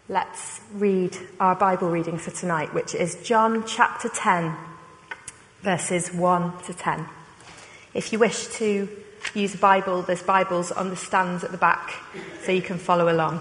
Let's read our Bible reading for tonight, which is John chapter 10, verses 1 to 10. If you wish to use a Bible, there's Bibles on the stands at the back, so you can follow along.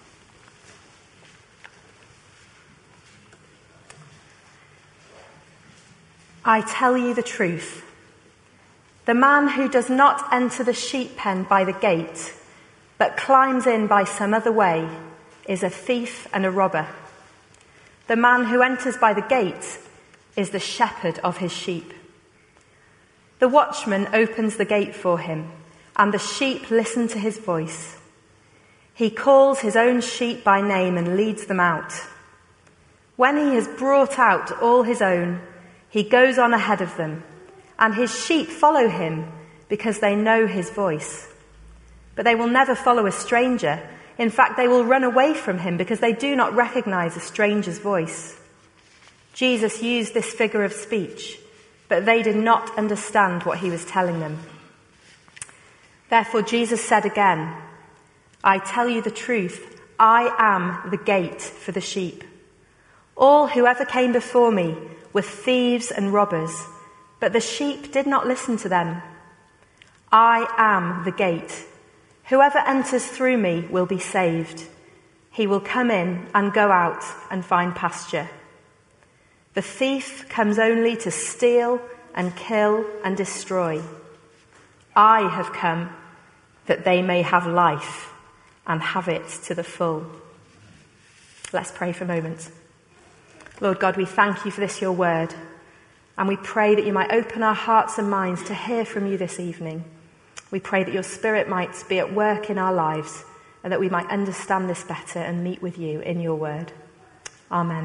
I tell you the truth. The man who does not enter the sheep pen by the gate, but climbs in by some other way, is a thief and a robber. The man who enters by the gate is the shepherd of his sheep. The watchman opens the gate for him, and the sheep listen to his voice. He calls his own sheep by name and leads them out. When he has brought out all his own, he goes on ahead of them, and his sheep follow him because they know his voice. But they will never follow a stranger. In fact, they will run away from him because they do not recognize a stranger's voice. Jesus used this figure of speech, but they did not understand what he was telling them. Therefore, Jesus said again, I tell you the truth, I am the gate for the sheep. All who ever came before me were thieves and robbers, but the sheep did not listen to them. I am the gate. Whoever enters through me will be saved. He will come in and go out and find pasture. The thief comes only to steal and kill and destroy. I have come that they may have life and have it to the full. Let's pray for a moment. Lord God, we thank you for this, your word, and we pray that you might open our hearts and minds to hear from you this evening. We pray that your Spirit might be at work in our lives and that we might understand this better and meet with you in your word. Amen.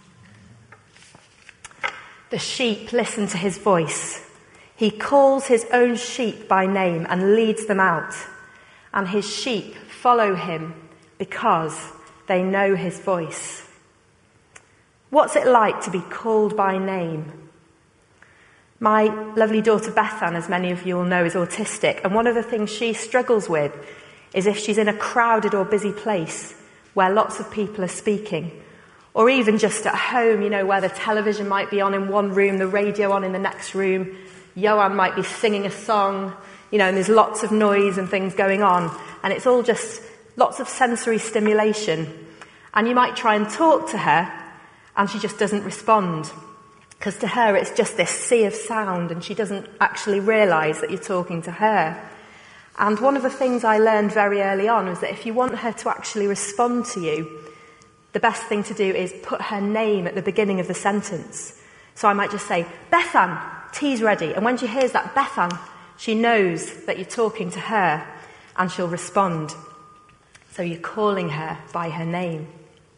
The sheep listen to his voice. He calls his own sheep by name and leads them out. And his sheep follow him because they know his voice. What's it like to be called by name? My lovely daughter Bethan, as many of you will know, is autistic, and one of the things she struggles with is if she's in a crowded or busy place where lots of people are speaking, or even just at home, you know, where the television might be on in one room, the radio on in the next room, Johan might be singing a song, you know, and there's lots of noise and things going on, and it's all just lots of sensory stimulation. And you might try and talk to her, and she just doesn't respond. Because to her it's just this sea of sound and she doesn't actually realise that you're talking to her. And one of the things I learned very early on was that if you want her to actually respond to you, the best thing to do is put her name at the beginning of the sentence. So I might just say, Bethan, tea's ready. And when she hears that Bethan, she knows that you're talking to her and she'll respond. So you're calling her by her name.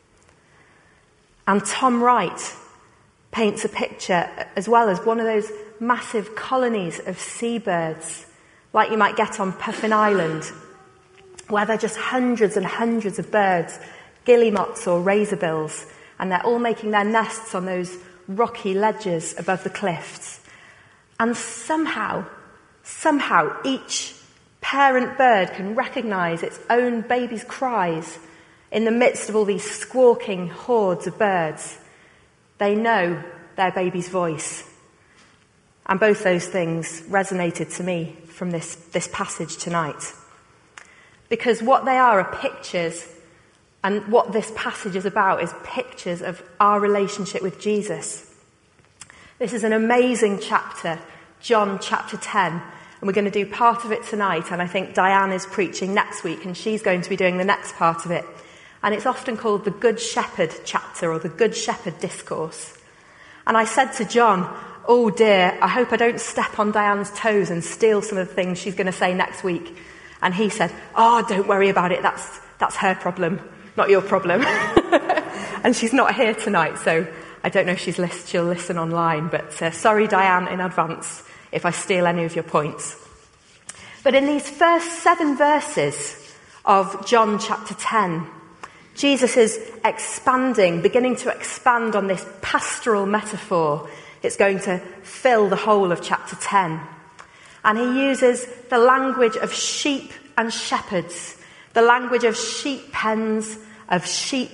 And Tom Wright paints a picture as well as one of those massive colonies of seabirds, like you might get on Puffin Island, where there are just hundreds and hundreds of birds, guillemots or razorbills, and they're all making their nests on those rocky ledges above the cliffs. And somehow, each parent bird can recognise its own baby's cries in the midst of all these squawking hordes of birds. They know their baby's voice. And both those things resonated to me from this passage tonight. Because what they are pictures, and what this passage is about is pictures of our relationship with Jesus. This is an amazing chapter, John chapter 10, and we're going to do part of it tonight, and I think Diane is preaching next week, and she's going to be doing the next part of it. And it's often called the Good Shepherd chapter or the Good Shepherd discourse. And I said to John, oh dear, I hope I don't step on Diane's toes and steal some of the things she's going to say next week. And he said, oh, don't worry about it, that's her problem, not your problem. And she's not here tonight, so I don't know if she'll listen online. But sorry, Diane, in advance if I steal any of your points. But in these first 7 verses of John chapter 10, Jesus is beginning to expand on this pastoral metaphor. It's going to fill the whole of chapter 10. And he uses the language of sheep and shepherds, the language of sheep pens, of sheep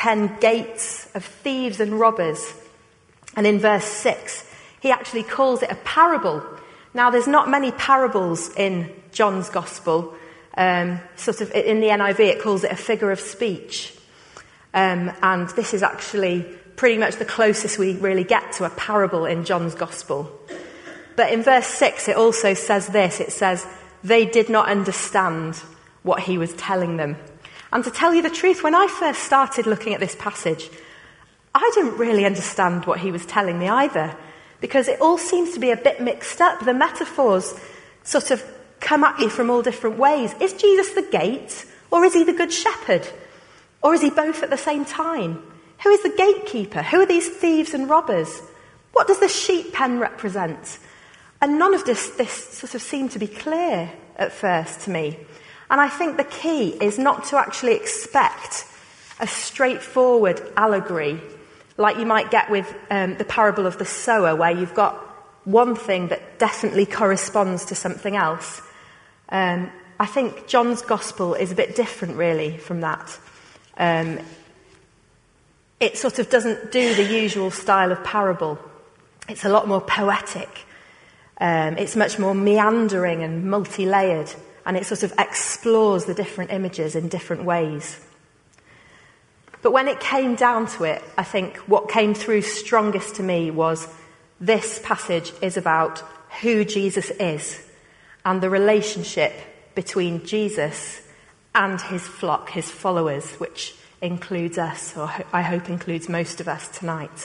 pen gates of thieves and robbers. And in verse 6, he actually calls it a parable. Now, there's not many parables in John's Gospel. Sort of in the NIV, it calls it a figure of speech. And this is actually pretty much the closest we really get to a parable in John's Gospel. But in verse 6, it also says this. It says, they did not understand what he was telling them. And to tell you the truth, when I first started looking at this passage, I didn't really understand what he was telling me either, because it all seems to be a bit mixed up. The metaphors sort of come at you from all different ways. Is Jesus the gate, or is he the good shepherd? Or is he both at the same time? Who is the gatekeeper? Who are these thieves and robbers? What does the sheep pen represent? And none of this sort of seemed to be clear at first to me. And I think the key is not to actually expect a straightforward allegory like you might get with the parable of the sower, where you've got one thing that definitely corresponds to something else. I think John's Gospel is a bit different, really, from that. It sort of doesn't do the usual style of parable. It's a lot more poetic. It's much more meandering and multi-layered, and it sort of explores the different images in different ways. But when it came down to it, I think what came through strongest to me was this passage is about who Jesus is and the relationship between Jesus and his flock, his followers, which includes us, or I hope includes most of us tonight.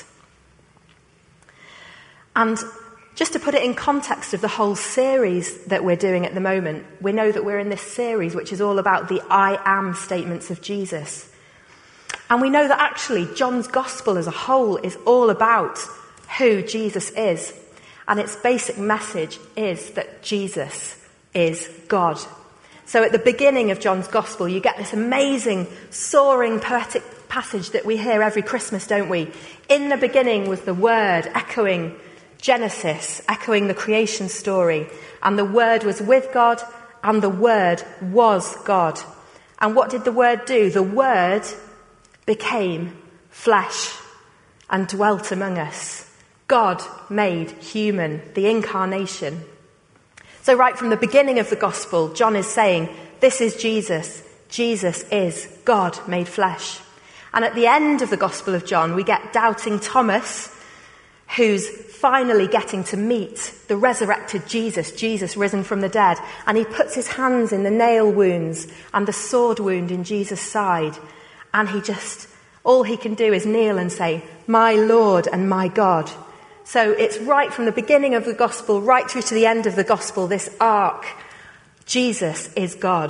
And just to put it in context of the whole series that we're doing at the moment, we know that we're in this series which is all about the I am statements of Jesus. And we know that actually John's Gospel as a whole is all about who Jesus is. And its basic message is that Jesus is God. So at the beginning of John's Gospel, you get this amazing, soaring, poetic passage that we hear every Christmas, don't we? In the beginning was the Word, echoing Genesis, echoing the creation story. And the Word was with God, and the Word was God. And what did the Word do? The Word became flesh and dwelt among us. God made human, the incarnation. So right from the beginning of the gospel, John is saying, this is Jesus. Jesus is God made flesh. And at the end of the Gospel of John, we get doubting Thomas, who's finally getting to meet the resurrected Jesus, Jesus risen from the dead. And he puts his hands in the nail wounds and the sword wound in Jesus' side. And all he can do is kneel and say, my Lord and my God. So it's right from the beginning of the gospel, right through to the end of the gospel, this arc. Jesus is God.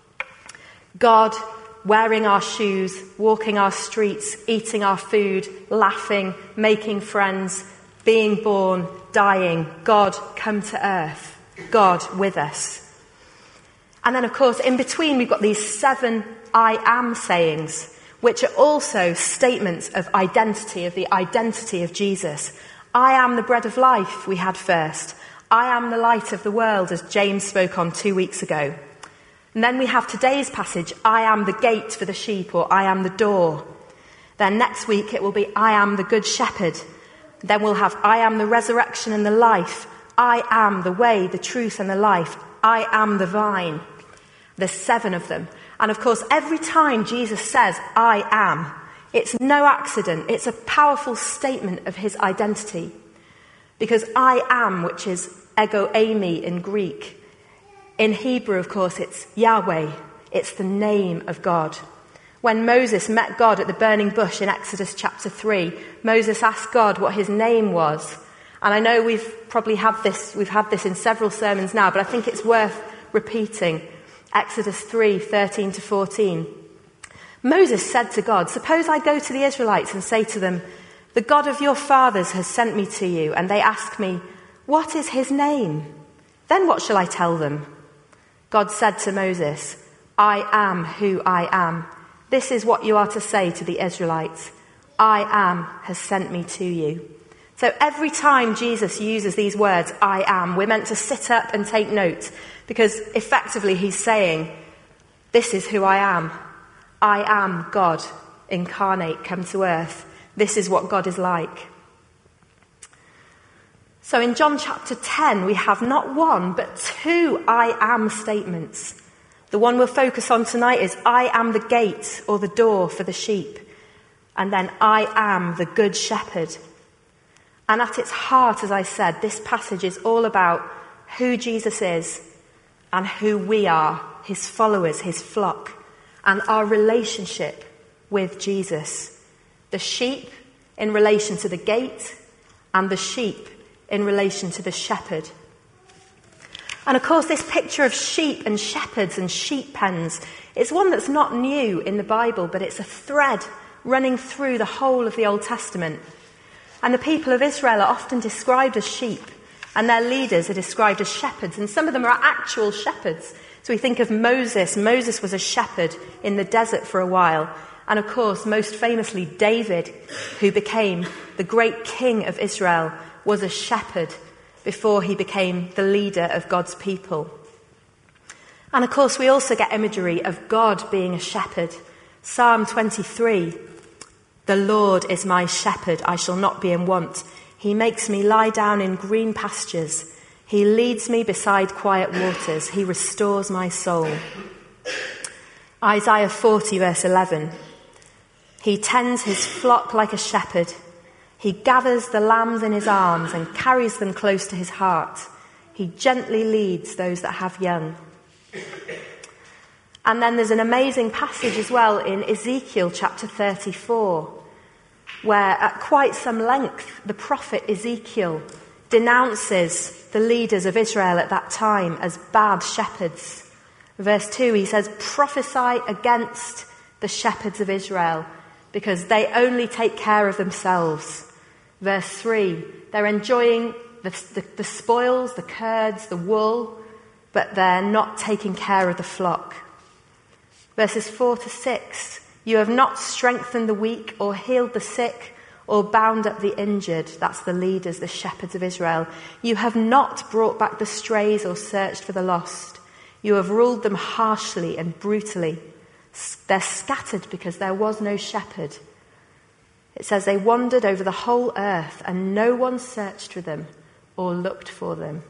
God wearing our shoes, walking our streets, eating our food, laughing, making friends, being born, dying. God come to earth. God with us. And then, of course, in between, we've got these 7 I am sayings, which are also statements of identity, of the identity of Jesus. I am the bread of life, we had first. I am the light of the world, as James spoke on 2 weeks ago. And then we have today's passage, I am the gate for the sheep, or I am the door. Then next week it will be, I am the good shepherd. Then we'll have, I am the resurrection and the life. I am the way, the truth and the life. I am the vine. There's 7 of them. And of course, every time Jesus says, I am, it's no accident. It's a powerful statement of his identity. Because I am, which is ego eimi in Greek. In Hebrew, of course, it's Yahweh. It's the name of God. When Moses met God at the burning bush in Exodus chapter 3, Moses asked God what his name was. And I know we've had this in several sermons now, but I think it's worth repeating. Exodus 3:13 to 14. Moses said to God, suppose I go to the Israelites and say to them, the God of your fathers has sent me to you, and they ask me, what is his name? Then what shall I tell them? God said to Moses, I am who I am. This is what you are to say to the Israelites. I am has sent me to you. So every time Jesus uses these words, I am, we're meant to sit up and take note, because effectively he's saying, this is who I am. I am God. incarnate, come to earth. This is what God is like. So in John chapter 10, we have not one, but two I am statements. The one we'll focus on tonight is I am the gate or the door for the sheep. And then I am the good shepherd. And at its heart, as I said, this passage is all about who Jesus is and who we are, his followers, his flock, and our relationship with Jesus. The sheep in relation to the gate and the sheep in relation to the shepherd. And of course, this picture of sheep and shepherds and sheep pens is one that's not new in the Bible, but it's a thread running through the whole of the Old Testament. And the people of Israel are often described as sheep, and their leaders are described as shepherds, and some of them are actual shepherds. So we think of Moses. Moses was a shepherd in the desert for a while. And of course, most famously, David, who became the great king of Israel, was a shepherd before he became the leader of God's people. And of course, we also get imagery of God being a shepherd. Psalm 23, "The Lord is my shepherd, I shall not be in want. He makes me lie down in green pastures. He leads me beside quiet waters. He restores my soul." Isaiah 40, verse 11, "He tends his flock like a shepherd. He gathers the lambs in his arms and carries them close to his heart. He gently leads those that have young." And then there's an amazing passage as well in Ezekiel chapter 34, where at quite some length the prophet Ezekiel denounces the leaders of Israel at that time as bad shepherds. Verse 2, he says, "Prophesy against the shepherds of Israel, because they only take care of themselves." Verse 3, they're enjoying the spoils, the curds, the wool, but they're not taking care of the flock. Verses 4 to 6, "You have not strengthened the weak or healed the sick or bound up the injured." That's the leaders, the shepherds of Israel. "You have not brought back the strays or searched for the lost. You have ruled them harshly and brutally. They're scattered because there was no shepherd." It says they wandered over the whole earth and no one searched for them or looked for them.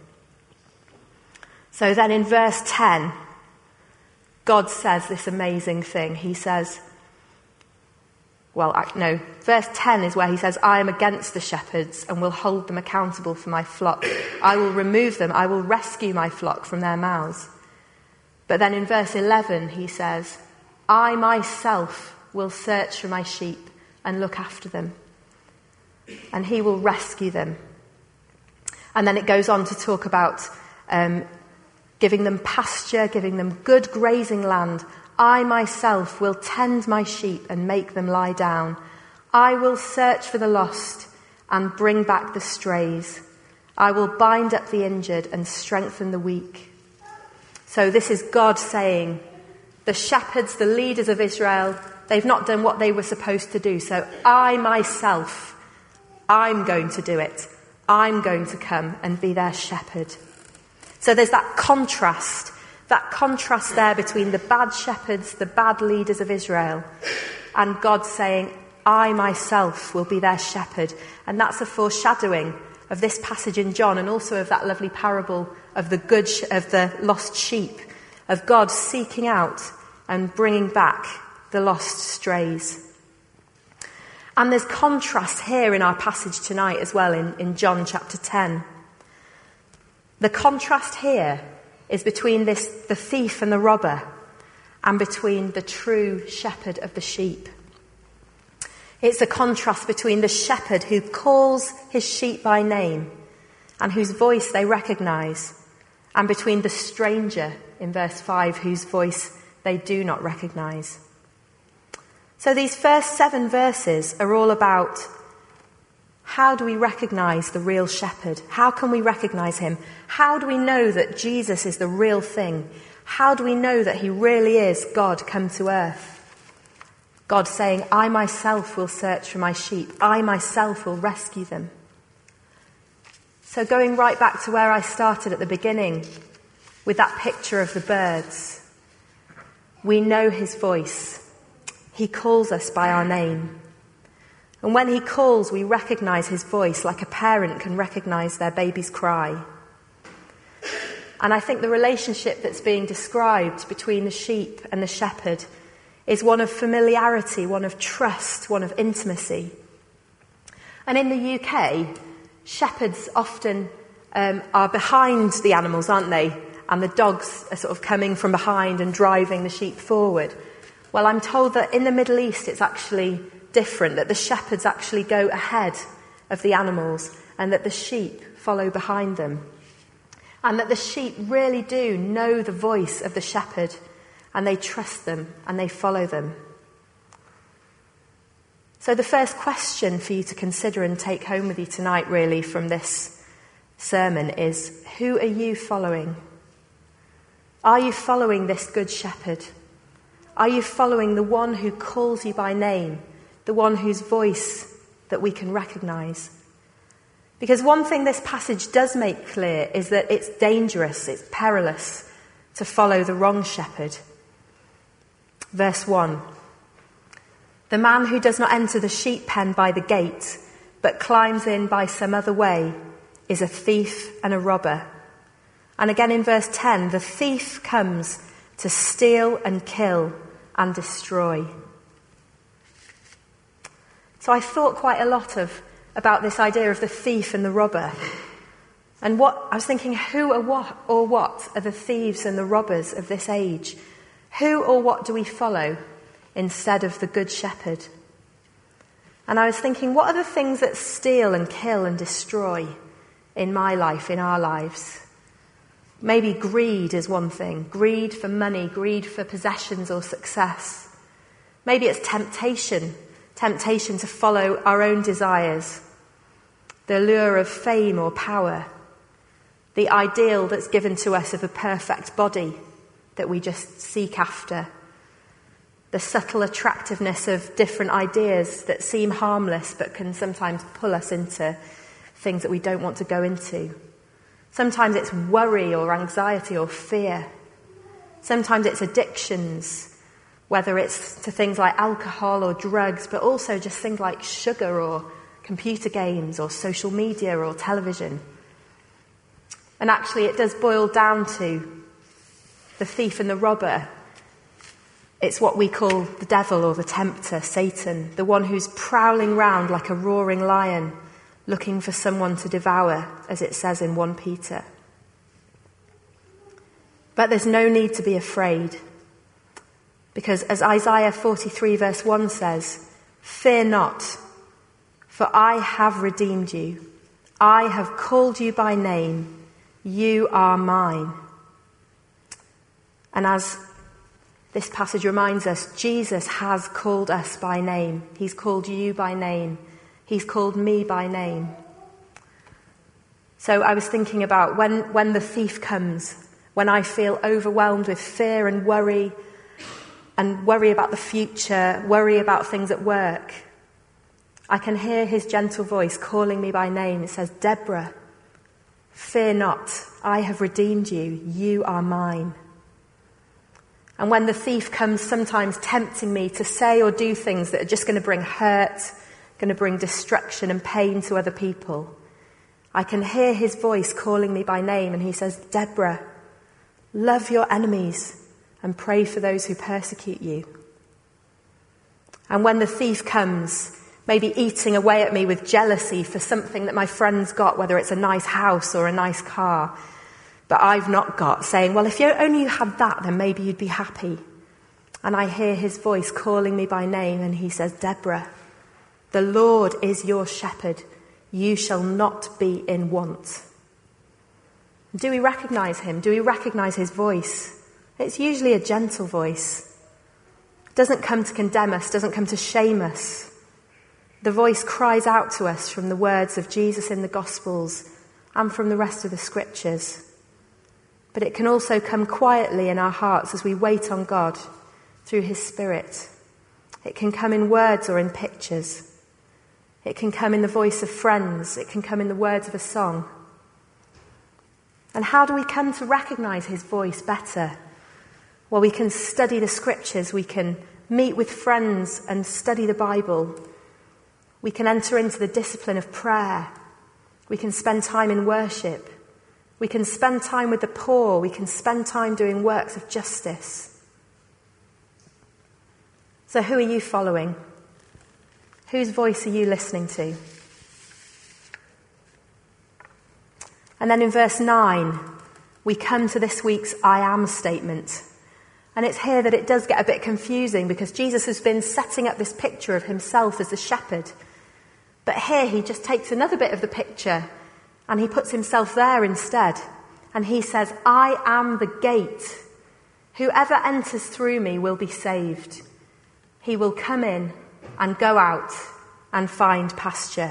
So then in verse 10, God says this amazing thing. He says, verse 10 is where he says, "I am against the shepherds and will hold them accountable for my flock. I will remove them. I will rescue my flock from their mouths." But then in verse 11, he says, "I myself will search for my sheep and look after them, and he will rescue them." And then it goes on to talk about giving them pasture, giving them good grazing land. "I myself will tend my sheep and make them lie down. I will search for the lost and bring back the strays. I will bind up the injured and strengthen the weak." So this is God saying, the shepherds, the leaders of Israel, they've not done what they were supposed to do. So I myself, I'm going to do it. I'm going to come and be their shepherd. So there's that contrast there between the bad shepherds, the bad leaders of Israel, and God saying, I myself will be their shepherd. And that's a foreshadowing of this passage in John, and also of that lovely parable of the lost sheep, of God seeking out and bringing back the lost strays. And there's contrast here in our passage tonight as well in John chapter 10. The contrast here is between the thief and the robber, and between the true shepherd of the sheep. It's a contrast between the shepherd who calls his sheep by name and whose voice they recognise, and between the stranger in verse 5 whose voice they do not recognise. So these first 7 verses are all about how do we recognise the real shepherd? How can we recognise him? How do we know that Jesus is the real thing? How do we know that he really is God come to earth? God saying, I myself will search for my sheep. I myself will rescue them. So going right back to where I started at the beginning, with that picture of the birds, we know his voice. He calls us by our name. And when he calls, we recognize his voice like a parent can recognize their baby's cry. And I think the relationship that's being described between the sheep and the shepherd is one of familiarity, one of trust, one of intimacy. And in the UK, shepherds often are behind the animals, aren't they? And the dogs are sort of coming from behind and driving the sheep forward. Well, I'm told that in the Middle East it's actually different, that the shepherds actually go ahead of the animals and that the sheep follow behind them. And that the sheep really do know the voice of the shepherd and they trust them and they follow them. So the first question for you to consider and take home with you tonight really from this sermon is, who are you following? Are you following this good shepherd? Are you following the one who calls you by name, the one whose voice that we can recognize? Because one thing this passage does make clear is that it's dangerous, it's perilous to follow the wrong shepherd. Verse 1. The man who does not enter the sheep pen by the gate, but climbs in by some other way, is a thief and a robber. And again in verse 10, the thief comes to steal and kill and destroy. So I thought quite a lot about this idea of the thief and the robber. And I was thinking, who or what are the thieves and the robbers of this age? Who or what do we follow instead of the good shepherd? And I was thinking, what are the things that steal and kill and destroy in my life, in our lives? Maybe greed is one thing. Greed for money, greed for possessions or success. Maybe it's temptation to follow our own desires, the lure of fame or power, the ideal that's given to us of a perfect body that we just seek after, the subtle attractiveness of different ideas that seem harmless but can sometimes pull us into things that we don't want to go into. Sometimes it's worry or anxiety or fear. Sometimes it's addictions, whether it's to things like alcohol or drugs, but also just things like sugar or computer games or social media or television. And actually it does boil down to the thief and the robber. It's what we call the devil or the tempter, Satan, the one who's prowling round like a roaring lion, looking for someone to devour, as it says in 1 Peter. But there's no need to be afraid, because as Isaiah 43 verse 1 says, "Fear not, for I have redeemed you. I have called you by name. You are mine." And as this passage reminds us, Jesus has called us by name. He's called you by name. He's called me by name. So I was thinking about when the thief comes, when I feel overwhelmed with fear and worry about the future, worry about things at work, I can hear his gentle voice calling me by name. It says, "Deborah, fear not, I have redeemed you. You are mine." And when the thief comes, sometimes tempting me to say or do things that are just going to bring hurt, going to bring destruction and pain to other people, I can hear his voice calling me by name, and he says, "Deborah, love your enemies and pray for those who persecute you." And when the thief comes, maybe eating away at me with jealousy for something that my friend's got, whether it's a nice house or a nice car, but I've not got, saying, "Well, if you only had that, then maybe you'd be happy." And I hear his voice calling me by name, and he says, "Deborah, the Lord is your shepherd. You shall not be in want." Do we recognize him? Do we recognize his voice? It's usually a gentle voice. It doesn't come to condemn us, doesn't come to shame us. The voice cries out to us from the words of Jesus in the Gospels and from the rest of the Scriptures. But it can also come quietly in our hearts as we wait on God through his Spirit. It can come in words or in pictures. It can come in the voice of friends. It can come in the words of a song. And how do we come to recognize his voice better? Well, we can study the Scriptures. We can meet with friends and study the Bible. We can enter into the discipline of prayer. We can spend time in worship. We can spend time with the poor. We can spend time doing works of justice. So who are you following? Whose voice are you listening to? And then in verse 9, we come to this week's I am statement. And it's here that it does get a bit confusing because Jesus has been setting up this picture of himself as the shepherd. But here he just takes another bit of the picture and he puts himself there instead. And he says, I am the gate. Whoever enters through me will be saved. He will come in and go out and find pasture.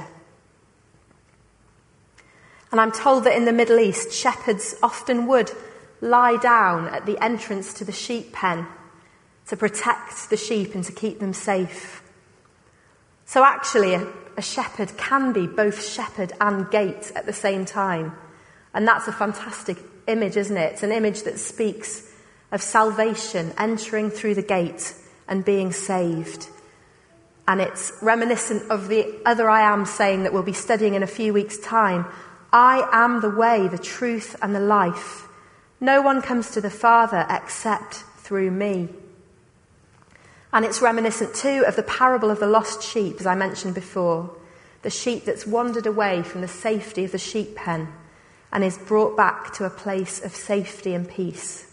And I'm told that in the Middle East, shepherds often would lie down at the entrance to the sheep pen to protect the sheep and to keep them safe. So actually, a shepherd can be both shepherd and gate at the same time. And that's a fantastic image, isn't it? It's an image that speaks of salvation, entering through the gate and being saved. And it's reminiscent of the other I am saying that we'll be studying in a few weeks' time. I am the way, the truth, and the life. No one comes to the Father except through me. And it's reminiscent too of the parable of the lost sheep, as I mentioned before. The sheep that's wandered away from the safety of the sheep pen and is brought back to a place of safety and peace.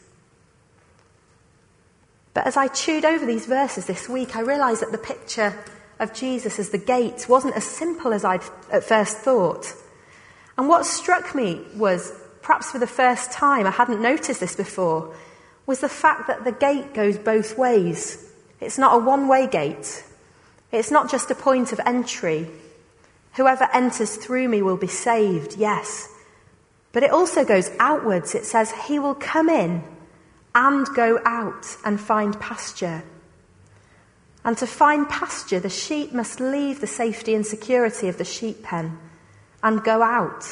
But as I chewed over these verses this week, I realised that the picture of Jesus as the gate wasn't as simple as I'd at first thought. And what struck me was, perhaps for the first time, I hadn't noticed this before, was the fact that the gate goes both ways. It's not a one-way gate. It's not just a point of entry. Whoever enters through me will be saved, yes. But it also goes outwards. It says he will come in and go out and find pasture. And to find pasture, the sheep must leave the safety and security of the sheep pen and go out.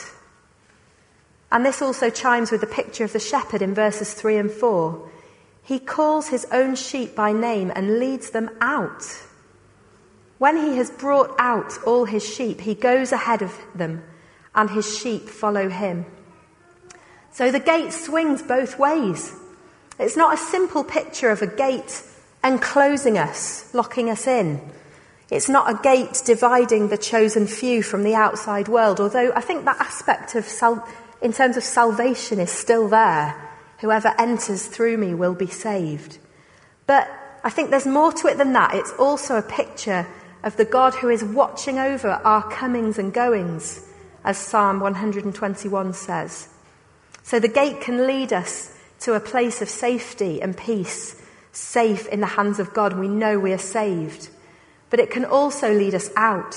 And this also chimes with the picture of the shepherd in verses 3 and 4. He calls his own sheep by name and leads them out. When he has brought out all his sheep, he goes ahead of them, and his sheep follow him. So the gate swings both ways. It's not a simple picture of a gate enclosing us, locking us in. It's not a gate dividing the chosen few from the outside world, although I think that aspect of in terms of salvation is still there. Whoever enters through me will be saved. But I think there's more to it than that. It's also a picture of the God who is watching over our comings and goings, as Psalm 121 says. So the gate can lead us to a place of safety and peace, safe in the hands of God. We know we are saved. But it can also lead us out.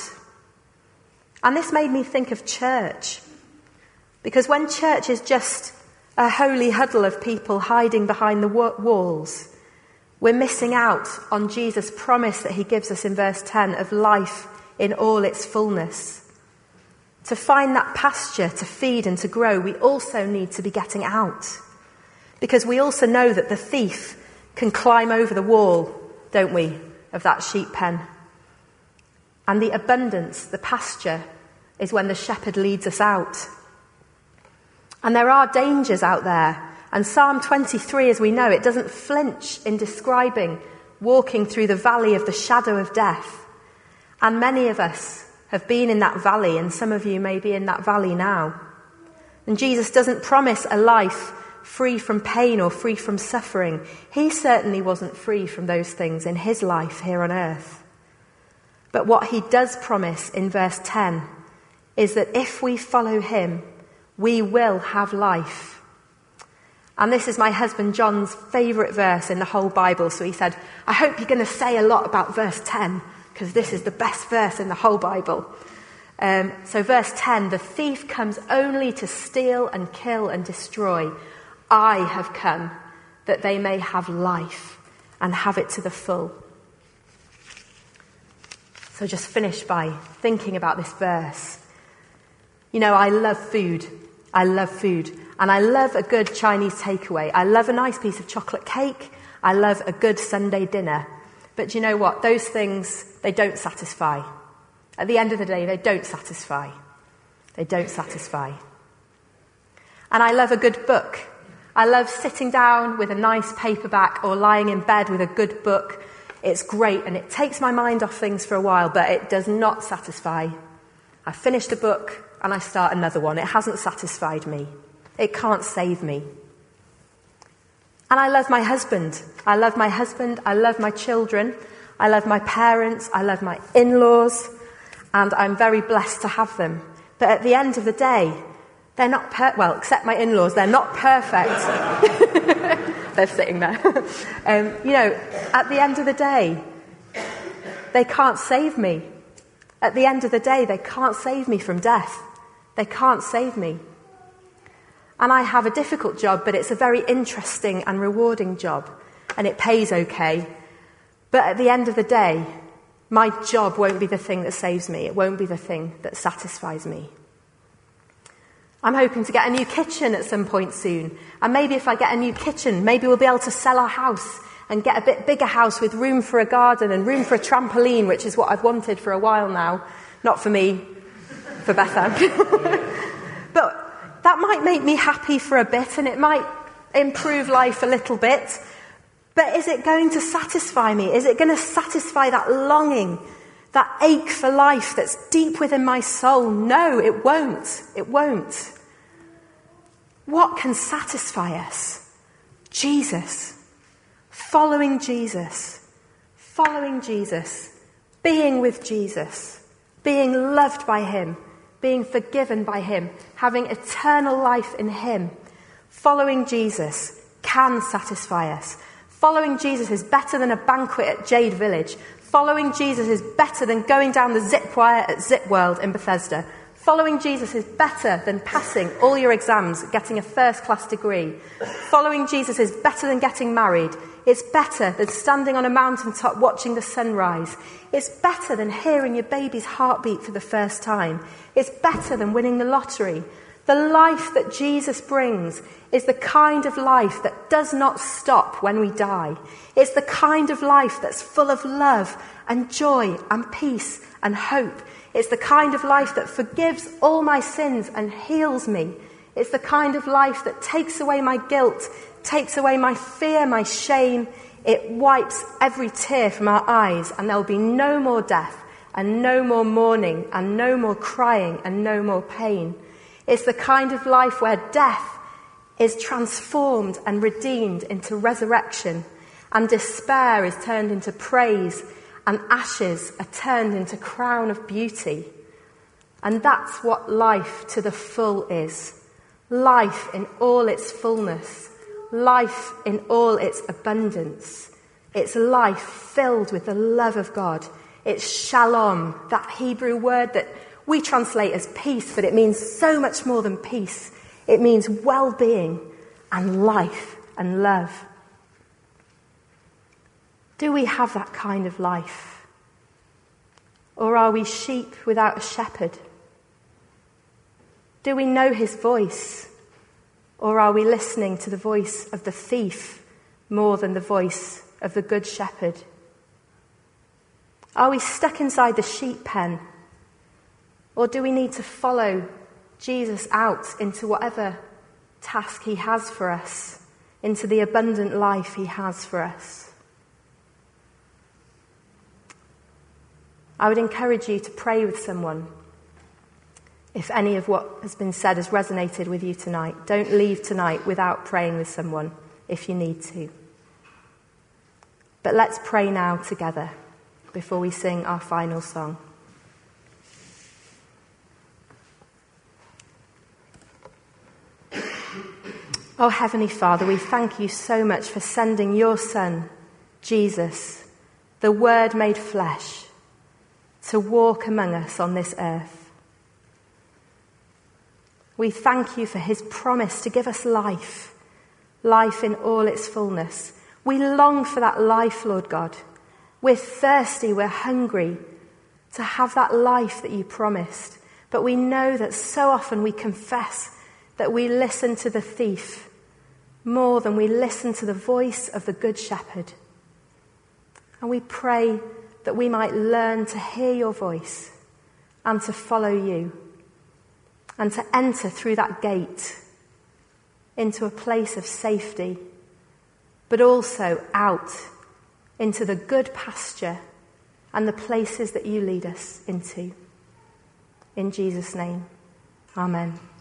And this made me think of church. Because when church is just a holy huddle of people hiding behind the walls, we're missing out on Jesus' promise that he gives us in verse 10 of life in all its fullness. To find that pasture, to feed and to grow, we also need to be getting out. Because we also know that the thief can climb over the wall, don't we, of that sheep pen. And the abundance, the pasture, is when the shepherd leads us out. And there are dangers out there. And Psalm 23, as we know, it doesn't flinch in describing walking through the valley of the shadow of death. And many of us have been in that valley, and some of you may be in that valley now. And Jesus doesn't promise a life free from pain or free from suffering. He certainly wasn't free from those things in his life here on earth. But what he does promise in verse 10 is that if we follow him, we will have life. And this is my husband John's favourite verse in the whole Bible. So he said, I hope you're going to say a lot about verse 10, because this is the best verse in the whole Bible. So verse 10, the thief comes only to steal and kill and destroy. I have come that they may have life and have it to the full. So just finish by thinking about this verse. You know, I love food. And I love a good Chinese takeaway. I love a nice piece of chocolate cake. I love a good Sunday dinner. But do you know what? Those things, they don't satisfy. At the end of the day, they don't satisfy. They don't satisfy. And I love a good book. I love sitting down with a nice paperback or lying in bed with a good book. It's great and it takes my mind off things for a while, but it does not satisfy. I finish the book and I start another one. It hasn't satisfied me. It can't save me. And I love my husband. I love my husband. I love my children. I love my parents. I love my in-laws. And I'm very blessed to have them. But at the end of the day, they're not except my in-laws, they're not perfect. They're sitting there. At the end of the day, they can't save me. At the end of the day, they can't save me from death. They can't save me. And I have a difficult job, but it's a very interesting and rewarding job. And it pays okay. But at the end of the day, my job won't be the thing that saves me. It won't be the thing that satisfies me. I'm hoping to get a new kitchen at some point soon. And maybe if I get a new kitchen, maybe we'll be able to sell our house and get a bit bigger house with room for a garden and room for a trampoline, which is what I've wanted for a while now. Not for me, for Bethan. But that might make me happy for a bit and it might improve life a little bit. But is it going to satisfy me? Is it going to satisfy that longing, that ache for life that's deep within my soul? No, it won't. It won't. What can satisfy us? Jesus. Following Jesus. Following Jesus. Being with Jesus. Being loved by him. Being forgiven by him. Having eternal life in him. Following Jesus can satisfy us. Following Jesus is better than a banquet at Jade Village. Following Jesus is better than going down the zip wire at Zip World in Bethesda. Following Jesus is better than passing all your exams, getting a first-class degree. Following Jesus is better than getting married. It's better than standing on a mountaintop watching the sunrise. It's better than hearing your baby's heartbeat for the first time. It's better than winning the lottery. The life that Jesus brings is the kind of life that does not stop when we die. It's the kind of life that's full of love and joy and peace and hope. It's the kind of life that forgives all my sins and heals me. It's the kind of life that takes away my guilt, takes away my fear, my shame. It wipes every tear from our eyes, and there'll be no more death and no more mourning and no more crying and no more pain. It's the kind of life where death is transformed and redeemed into resurrection, and despair is turned into praise, and ashes are turned into crown of beauty. And that's what life to the full is. Life in all its fullness. Life in all its abundance. It's life filled with the love of God. It's shalom, that Hebrew word that we translate as peace, but it means so much more than peace. It means well-being and life and love. Do we have that kind of life? Or are we sheep without a shepherd? Do we know his voice? Or are we listening to the voice of the thief more than the voice of the good shepherd? Are we stuck inside the sheep pen? Or do we need to follow Jesus out into whatever task he has for us, into the abundant life he has for us? I would encourage you to pray with someone if any of what has been said has resonated with you tonight. Don't leave tonight without praying with someone if you need to. But let's pray now together before we sing our final song. Oh, Heavenly Father, we thank you so much for sending your Son, Jesus, the Word made flesh, to walk among us on this earth. We thank you for his promise to give us life, life in all its fullness. We long for that life, Lord God. We're thirsty, we're hungry to have that life that you promised. But we know that so often we confess that we listen to the thief more than we listen to the voice of the Good Shepherd. And we pray that we might learn to hear your voice and to follow you and to enter through that gate into a place of safety, but also out into the good pasture and the places that you lead us into. In Jesus' name, amen.